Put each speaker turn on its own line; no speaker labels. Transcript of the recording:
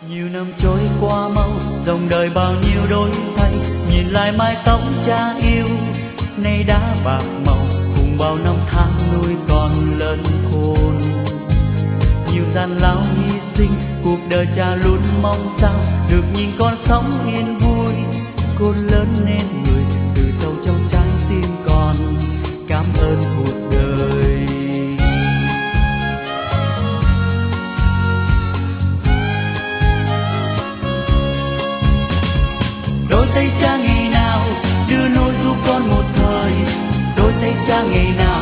Nhiều năm trôi qua mau, dòng đời bao nhiêu đổi thay. Nhìn lại mái tóc cha yêu, nay đã bạc màu. Cùng bao năm tháng nuôi con lớn khôn. Nhiều gian lao hy sinh, cuộc đời cha luôn mong sao được nhìn con sống yên vui. Con lớn nên người, từ sâu trong trái tim con cảm ơn cuộc đời. Đôi tay cha ngày nào đưa nuôi giúp con một thời, đôi tay cha ngày nào